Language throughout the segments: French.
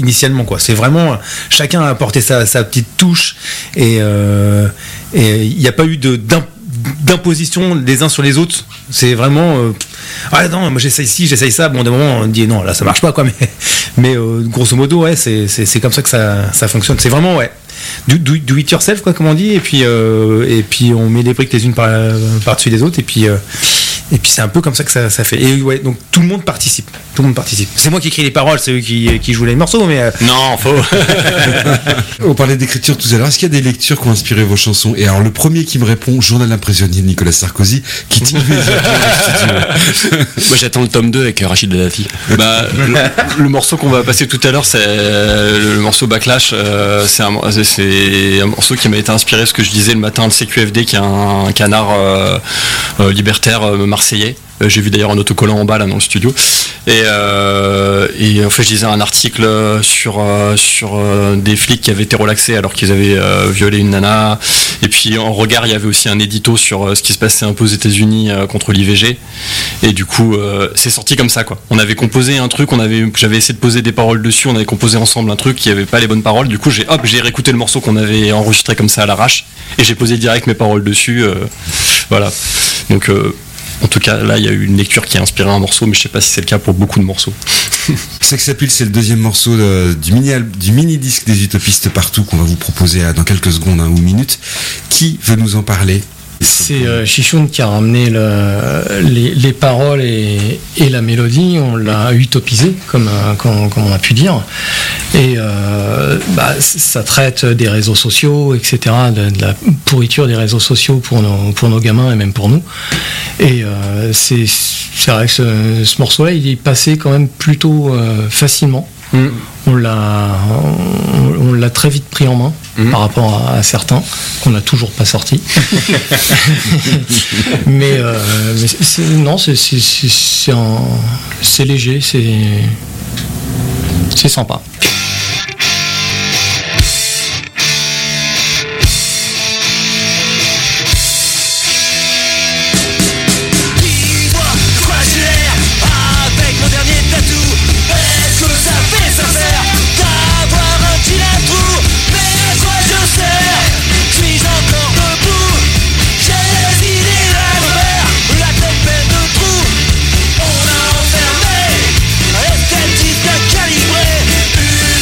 initialement, quoi. C'est vraiment chacun a apporté sa petite touche et il n'y a pas eu d'imposition des uns sur les autres. C'est vraiment ah non, moi j'essaye ça. Bon, d'un moment on dit non, là ça marche pas, quoi. Mais grosso modo, ouais, c'est comme ça que ça fonctionne. C'est vraiment do it yourself, quoi, comme on dit. Et puis on met les briques les unes par-dessus les autres. Et puis c'est un peu comme ça que ça fait. Et ouais, donc tout le monde participe. C'est moi qui écris les paroles, c'est eux qui jouent les morceaux, mais non, faux. On parlait d'écriture tout à l'heure. Est-ce qu'il y a des lectures qui ont inspiré vos chansons? Et alors le premier qui me répond, Journal d'un prisonnier de Nicolas Sarkozy, qui dit moi j'attends le tome 2 avec Rachid Dadafi. Le morceau qu'on va passer tout à l'heure, c'est le morceau Backlash. C'est un morceau qui m'a été inspiré, ce que je disais le matin, le CQFD, qui est un canard libertaire marseillais. J'ai vu d'ailleurs un autocollant en bas là dans le studio. Et en fait je lisais un article sur des flics qui avaient été relaxés alors qu'ils avaient violé une nana. Et puis en regard il y avait aussi un édito sur ce qui se passait un peu aux États-Unis contre l'IVG. Et du coup c'est sorti comme ça, quoi. On avait composé un truc, j'avais essayé de poser des paroles dessus, on avait composé ensemble un truc qui avait pas les bonnes paroles. Du coup j'ai réécouté le morceau qu'on avait enregistré comme ça à l'arrache et j'ai posé direct mes paroles dessus. Voilà. Donc en tout cas, là, il y a eu une lecture qui a inspiré un morceau, mais je sais pas si c'est le cas pour beaucoup de morceaux. Sex Appeal, c'est le deuxième morceau du mini-disque des Utopistes Partout qu'on va vous proposer dans quelques secondes ou minutes. Qui veut nous en parler? C'est Chichoun qui a ramené les paroles et la mélodie. On l'a utopisé, comme on a pu dire. Et ça traite des réseaux sociaux, etc., de la pourriture des réseaux sociaux pour nos gamins et même pour nous. Et c'est vrai que ce morceau-là, il est passé quand même plutôt facilement. On l'a très vite pris en main par rapport à certains qu'on n'a toujours pas sortis. mais c'est léger, c'est sympa. On a enfermé, esthétique calibrée.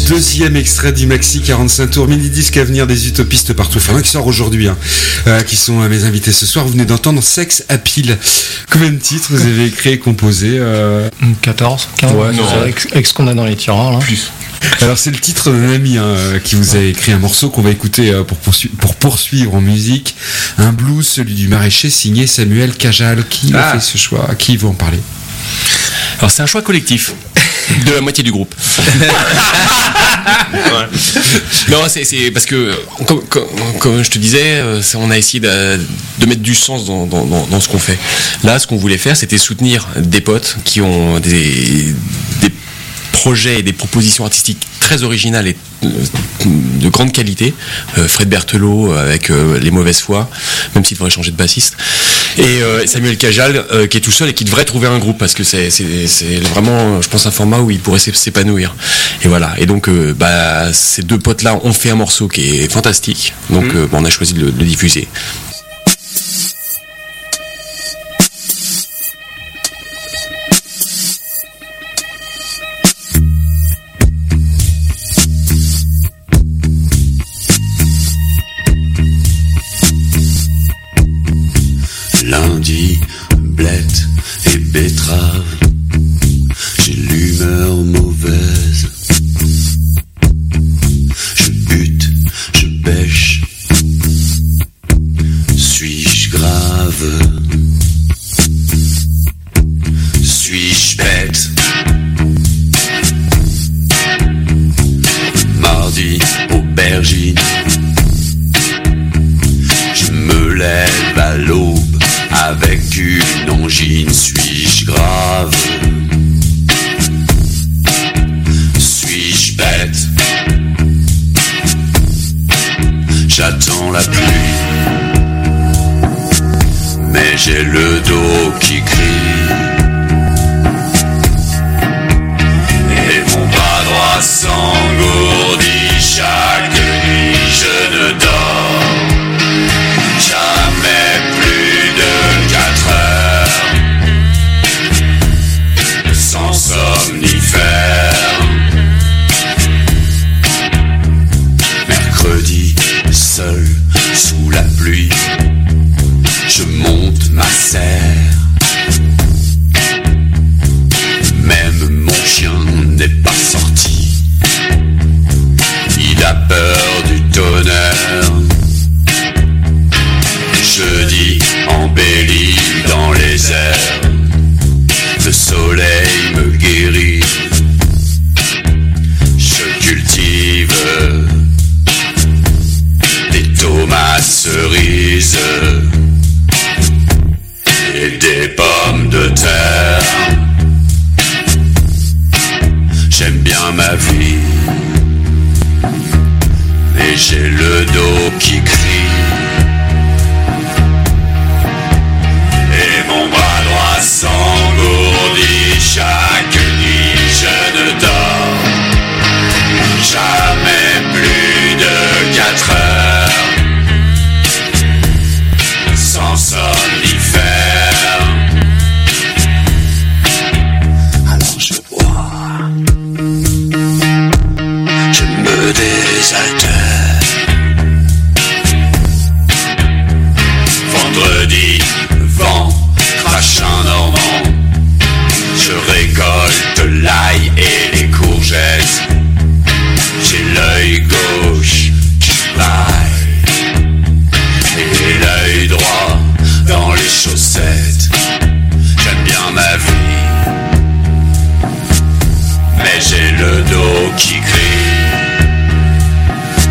deuxième extrait du maxi 45 tours mini-disque à venir des utopistes partout, enfin qui sort aujourd'hui, qui sont mes invités ce soir. Vous venez d'entendre Sex Appeal. Combien de titres vous avez écrit et composé 14, 15, ouais, avec ce qu'on a dans les tiroirs là. Plus. Alors c'est le titre d'un ami qui vous a écrit un morceau qu'on va écouter pour poursuivre en musique. Un blues, celui du maraîcher, signé Samuel Cajal. Qui a fait ce choix? Qui veut en parler? Alors c'est un choix collectif de la moitié du groupe. Ouais. Non, c'est parce que comme je te disais, on a essayé de mettre du sens dans ce qu'on fait. Là, ce qu'on voulait faire, c'était soutenir des potes qui ont des projets et des propositions artistiques très originales et de grande qualité. Fred Berthelot avec Les Mauvaises Foi, même s'il devrait changer de bassiste, et Samuel Cajal qui est tout seul et qui devrait trouver un groupe parce que c'est vraiment, je pense, un format où il pourrait s'épanouir. Et voilà. Et donc ces deux potes là ont fait un morceau qui est fantastique. Donc on a choisi de le diffuser. Lundi, blette et betterave, j'ai l'humeur mauvaise. Je bute, je bêche, suis-je grave? Suis-je bête? Mardi, aubergine, je me lève à l'aube avec une angine. Suis-je grave? Suis-je bête? J'attends la pluie, mais j'ai le dos qui crie, et mon bras droit s'engourdit. Chaque nuit je ne dors jamais plus de 4 heures sans somnifère. Mercredi, seul sous la pluie, je monte ma serre. Même mon chien n'est pas sorti, il a peur du tonnerre. Jeudi, embelli dans les airs, le soleil me guérit. Je cultive des tomates cerises et des pommes de terre. J'aime bien ma vie, mais j'ai le dos qui crie, et mon bras droit s'engourdit. Chaque nuit je ne dors jamais plus de 4 heures sans somnifère. Alors je bois, je me désaltère. Vendredi, vent, crachin normand, je récolte l'ail et les courgettes. J'ai l'œil gauche qui baille et l'œil droit dans les chaussettes. J'aime bien ma vie, mais j'ai le dos qui crie,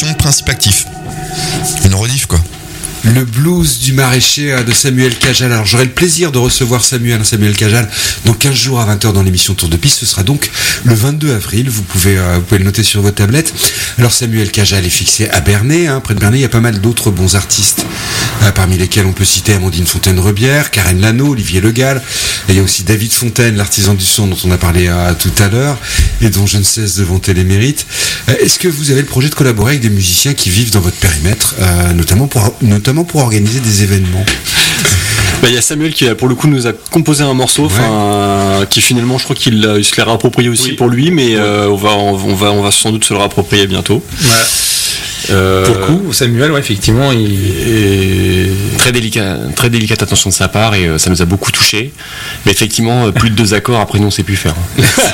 version principe actif. Une rediff quoi. Le blues du maraîcher de Samuel Cajal. Alors j'aurai le plaisir de recevoir Samuel Cajal dans 15 jours à 20h dans l'émission Tour de Piste. Ce sera donc le 22 avril. Vous pouvez le noter sur votre tablette. Alors Samuel Cajal est fixé à Bernay. Près de Bernay, il y a pas mal d'autres bons artistes, parmi lesquels on peut citer Amandine Fontaine-Rebière, Karen Lano, Olivier Le Gall. Et il y a aussi David Fontaine, l'artisan du son dont on a parlé tout à l'heure et dont je ne cesse de vanter les mérites. Est-ce que vous avez le projet de collaborer avec des musiciens qui vivent dans votre périmètre, notamment pour organiser des événements? Il y a Samuel qui pour le coup nous a composé un morceau, qui finalement je crois qu'il se l'est réapproprié aussi pour lui, mais on va sans doute se le réapproprier bientôt. Voilà. Pour le coup, Samuel, effectivement, il est très délicate attention de sa part et ça nous a beaucoup touché. Mais effectivement, plus de 2 accords, après nous on sait plus faire.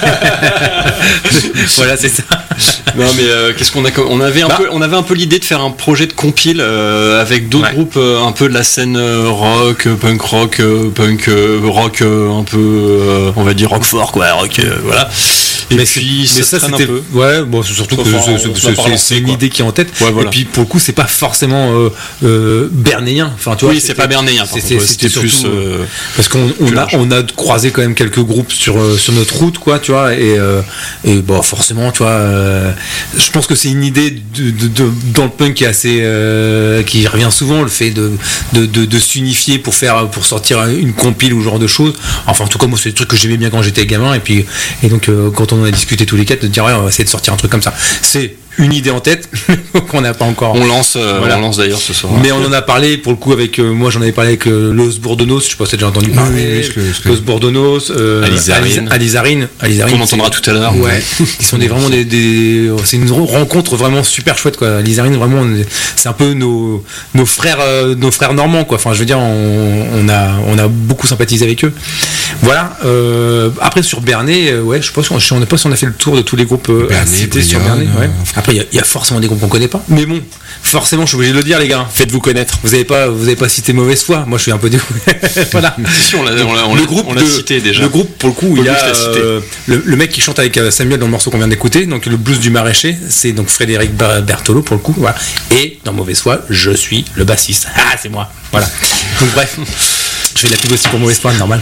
Voilà, c'est ça. Non mais qu'est-ce qu'on a on avait un peu l'idée de faire un projet de compile avec d'autres groupes un peu de la scène rock, punk rock, rock un peu on va dire rock fort quoi, rock voilà. Et mais puis ça c'était surtout que c'est une idée qui est en tête. Ouais, voilà. Et puis pour le coup c'est pas forcément bernéen. Enfin tu vois. Oui, c'est pas bernéen. C'était plus parce qu'on a croisé quand même quelques groupes sur notre route quoi, tu vois, et bon forcément tu vois. Je pense que c'est une idée dans le punk qui est assez qui revient souvent, le fait de s'unifier pour sortir une compile ou ce genre de choses. Enfin en tout cas moi c'est des trucs que j'aimais bien quand j'étais gamin et donc quand on en a discuté tous les quatre de dire on va essayer de sortir un truc comme ça. C'est une idée en tête qu'on n'a pas encore. On lance d'ailleurs ce soir. Mais on en a parlé pour le coup avec moi j'en avais parlé avec Los Bourdonos, je sais pas si tu as déjà entendu parler. Los Bourdonos, Alizarine qu'on entendra tout à l'heure. Ouais. Ils sont vraiment c'est une rencontre vraiment super chouette quoi. Alizarine vraiment c'est un peu nos frères normands quoi. Enfin je veux dire on a beaucoup sympathisé avec eux. Voilà. Après sur Bernay je pense qu'on n'a pas si on a fait le tour de tous les groupes cités sur Bernay. Ouais. Après il y a forcément des groupes qu'on connaît pas. Mais bon, forcément je suis obligé de le dire les gars. Faites-vous connaître. Vous avez pas cité Mauvaise Foi. Moi je suis un peu voilà. Si on l'a cité déjà. Le groupe pour le coup il y a le mec qui chante avec Samuel dans le morceau qu'on vient d'écouter, donc le blues du maraîcher, c'est donc Frédéric Berthelot pour le coup, voilà. Et dans Mauvaise Foi, je suis le bassiste. Ah c'est moi. Voilà. Donc bref. Je fais de la pub aussi pour Mauvaise Foi, normal.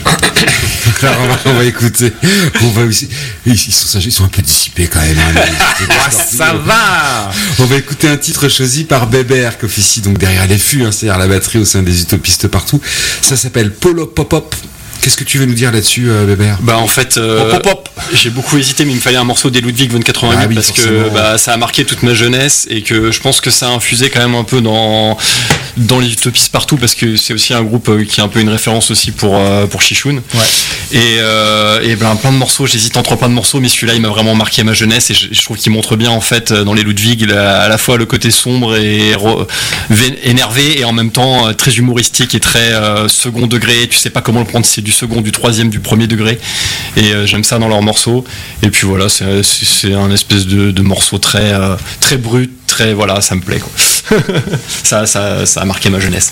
On va écouter. Ils sont un peu dissipés quand même. Ça va. On va écouter un titre choisi par Bébert, qui officie donc derrière les fûts, c'est-à-dire la batterie au sein des Utopistes partout. Ça s'appelle Polo Pop Pop. Qu'est-ce que tu veux nous dire là-dessus, Bébert ? En fait, j'ai beaucoup hésité, mais il me fallait un morceau des Ludwig von 88 parce que ça a marqué toute ma jeunesse et que je pense que ça a infusé quand même un peu dans les Utopistes partout parce que c'est aussi un groupe qui est un peu une référence aussi pour Chichoun. Ouais. Et plein de morceaux, j'hésite entre plein de morceaux, mais celui-là il m'a vraiment marqué ma jeunesse et je trouve qu'il montre bien en fait dans les Ludwig à la fois le côté sombre et énervé et en même temps très humoristique et très second degré. Tu sais pas comment le prendre, c'est du second, du troisième, du premier degré et j'aime ça dans leurs morceaux et puis voilà c'est un espèce de morceau très brut, très voilà, ça me plaît quoi. ça a marqué ma jeunesse.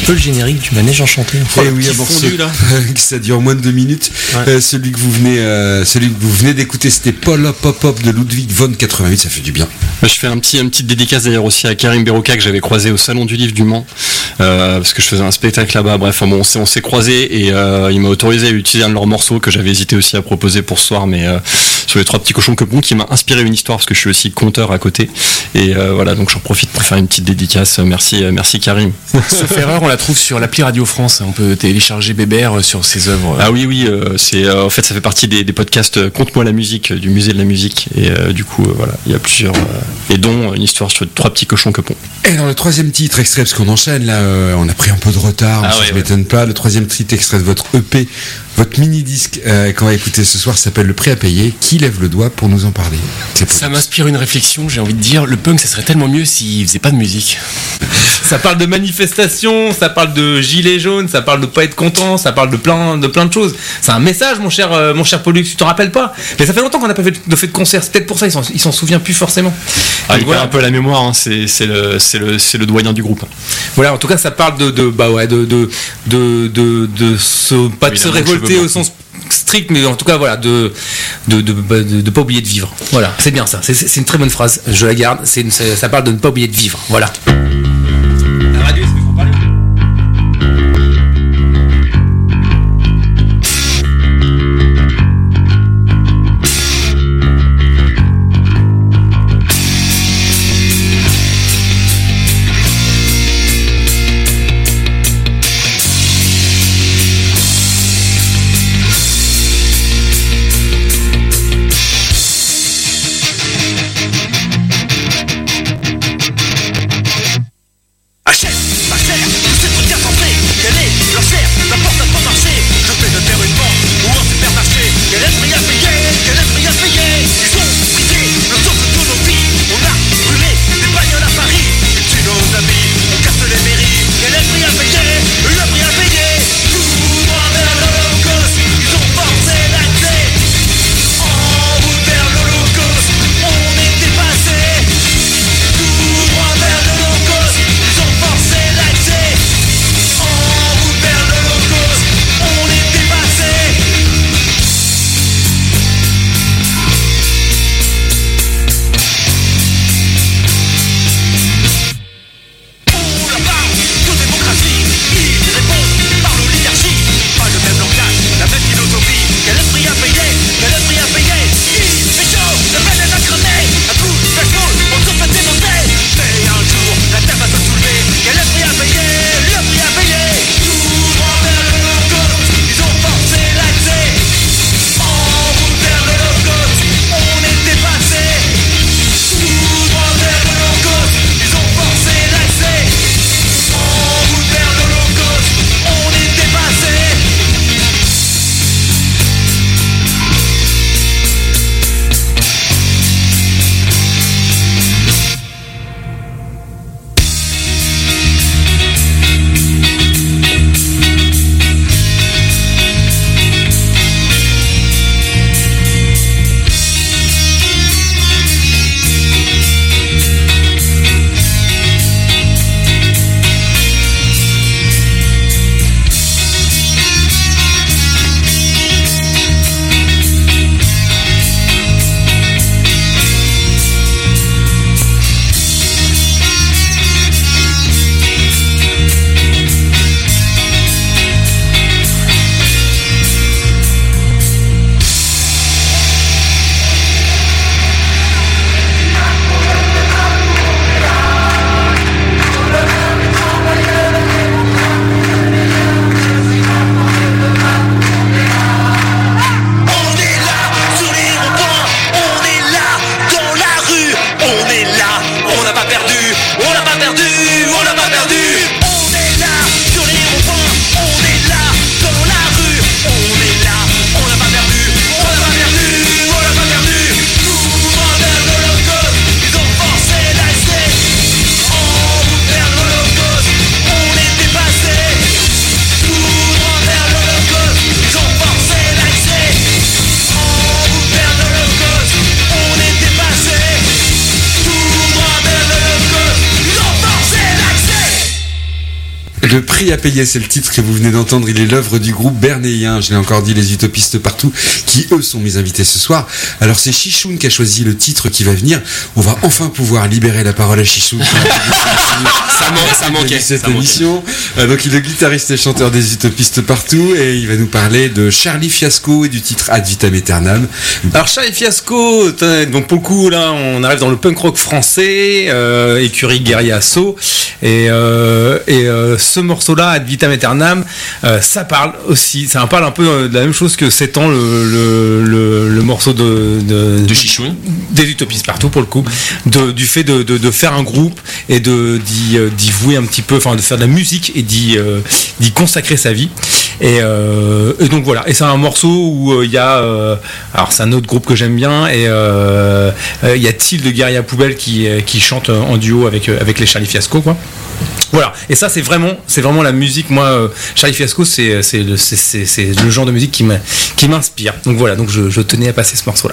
peu le générique du Manège Enchanté. Et oui, un morceau ça dure moins de 2 minutes. Ouais. Celui que vous venez d'écouter, c'était Paul Pop Up de Ludwig von 88. Ça fait du bien. Je fais une petite dédicace d'ailleurs aussi à Karim Berouka que j'avais croisé au Salon du Livre du Mans parce que je faisais un spectacle là-bas. Bref, bon, on s'est croisés et il m'a autorisé à utiliser un de leurs morceaux que j'avais hésité aussi à proposer pour ce soir, mais sur les 3 petits cochons que bon, qui m'a inspiré une histoire parce que je suis aussi conteur à côté. Et voilà, donc j'en profite pour faire une petite dédicace. Merci Karim. Sauf erreur, on la trouve sur l'appli Radio France. On peut télécharger Bébert sur ses œuvres. Ah oui, c'est en fait ça fait partie des podcasts Conte-moi la musique du musée de la musique et du coup voilà, il y a plusieurs et dont une histoire sur 3 petits cochons que pont. Et dans le 3e titre extrait, parce qu'on enchaîne là, on a pris un peu de retard, mais ça ne m'étonne pas. Le 3e titre extrait de votre EP, votre mini-disque qu'on va écouter ce soir s'appelle Le Prêt à payer. Qui lève le doigt pour nous en parler? Ça m'inspire une réflexion, j'ai envie de dire, le punk ça serait tellement mieux s'il faisait pas de musique. Ça parle de manifestation, ça parle de gilets jaunes, ça parle de pas être content, ça parle de plein de choses. C'est un message, mon cher Pollux, tu t'en rappelles pas? Mais ça fait longtemps qu'on n'a pas fait de concert, c'est peut-être pour ça il s'en souvient plus forcément. Il perd un peu la mémoire, hein. c'est le doyen du groupe. Voilà, en tout cas ça parle de se révolter au sens strict, mais en tout cas voilà, de pas oublier de vivre. Voilà, c'est bien ça, c'est une très bonne phrase, je la garde, ça parle de ne pas oublier de vivre, voilà. La radio, est-ce qu'il faut parler? Le prix à payer, c'est le titre que vous venez d'entendre. Il est l'œuvre du groupe bernéen. Je l'ai encore dit, les utopistes partout, qui eux sont mes invités ce soir. Alors c'est Chichoun qui a choisi le titre qui va venir. On va enfin pouvoir libérer la parole à Chichoun. Ça manquait. Cette émission. Donc il est guitariste et chanteur des utopistes partout et il va nous parler de Charlie Fiasco et du titre Ad Vitam Aeternam. Alors Charlie Fiasco, donc pour le coup là on arrive dans le punk rock français, écurie Guerrier Assaut et ce morceau là Ad Vitam Aeternam, ça parle un peu de la même chose que 7 ans le morceau de Chichoun, des utopistes partout pour le coup, du fait de faire un groupe et d'y vouer un petit peu, enfin de faire de la musique et d'y consacrer sa vie et donc voilà, et c'est un morceau où il y a alors c'est un autre groupe que j'aime bien et il y a Thiel de Guerrier à Poubelle qui chante en duo avec les Charlie Fiasco quoi. Voilà, et ça c'est vraiment la musique. Moi, Charlie Fiasco, c'est le genre de musique qui m'inspire. Donc voilà, donc je tenais à passer ce morceau-là.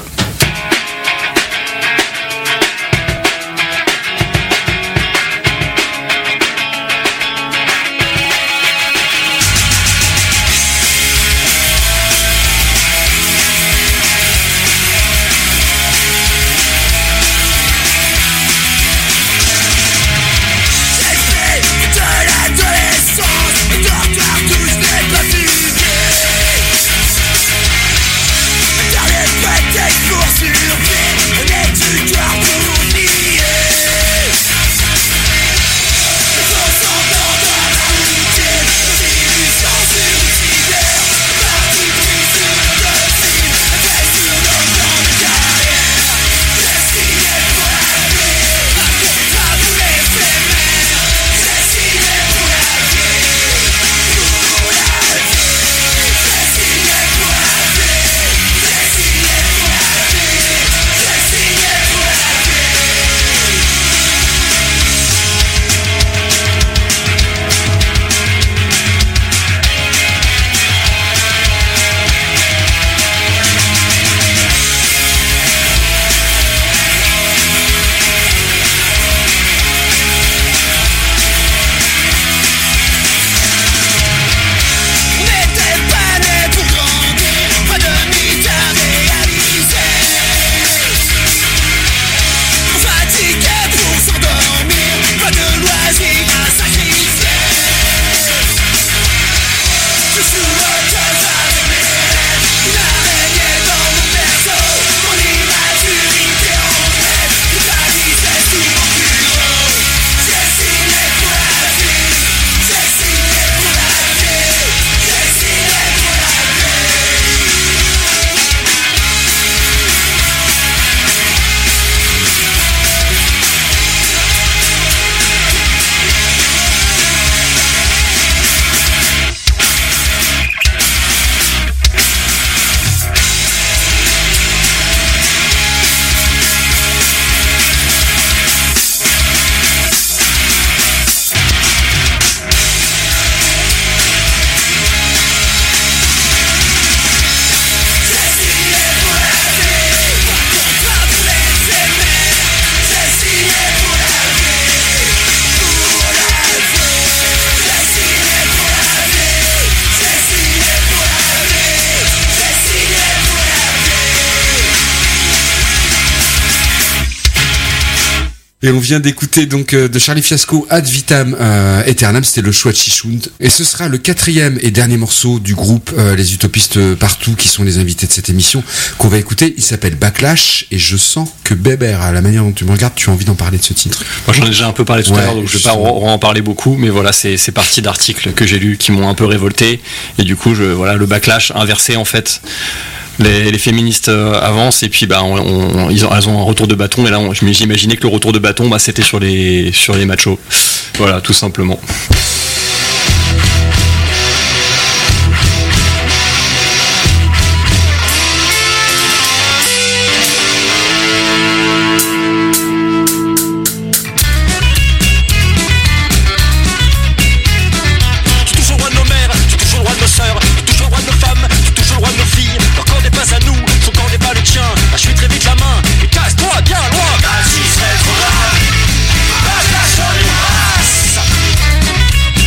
Et on vient d'écouter donc de Charlie Fiasco Ad Vitam Aeternam, c'était le choix de Chichoun. Et ce sera le 4e et dernier morceau du groupe Les Utopistes Partout, qui sont les invités de cette émission, qu'on va écouter. Il s'appelle Backlash, et je sens que Bébert, à la manière dont tu me regardes, tu as envie d'en parler de ce titre. Moi j'en ai déjà un peu parlé tout à l'heure, donc je vais pas en parler beaucoup, mais voilà, c'est parti d'articles que j'ai lus qui m'ont un peu révolté, et du coup le backlash inversé en fait. Les féministes avancent et puis elles ont un retour de bâton, et là j'imaginais que le retour de bâton c'était sur les machos, voilà, tout simplement. Backlash on les masses.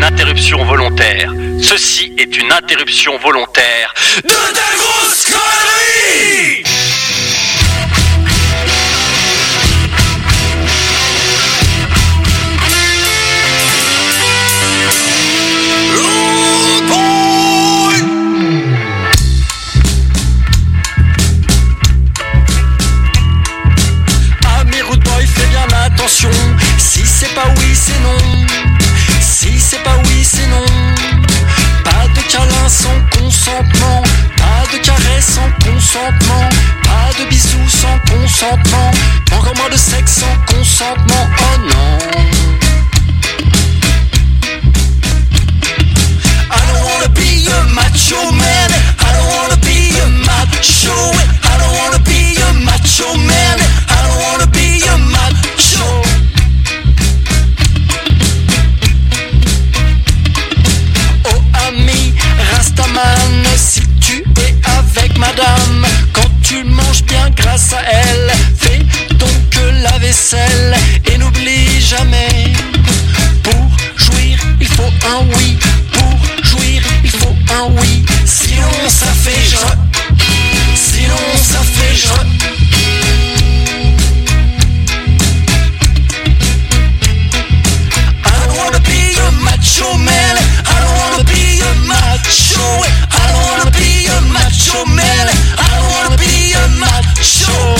interruption volontaire. Ceci est une interruption volontaire de ta grosse connerie. Attention, si c'est pas oui, c'est non. Si c'est pas oui, c'est non. Pas de câlin sans consentement. Pas de caresse sans consentement. Pas de bisous sans consentement. Encore moins de sexe sans consentement. Oh non. I don't wanna be a macho man. I don't wanna be a macho. I don't wanna be a macho man. I don't wanna be a macho. Oh ami Rastaman, si tu es avec madame, quand tu manges bien grâce à elle, fais donc la vaisselle et n'oublie jamais. Pour jouir, il faut un oui. Pour jouir, il faut un oui. Sinon ça fait je. Sinon ça fait je. Macho man, I don't wanna be a macho. I don't wanna be a macho man. I don't wanna be a macho.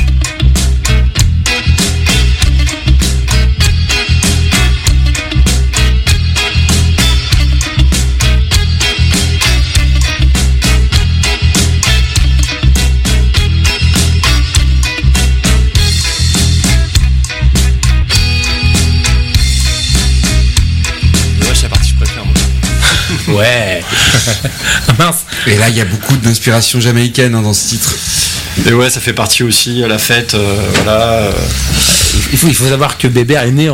Ouais. Mince. Et là, il y a beaucoup d'inspiration jamaïcaine dans ce titre. Et ouais, ça fait partie aussi à la fête. Voilà. Il faut savoir que Bébert est né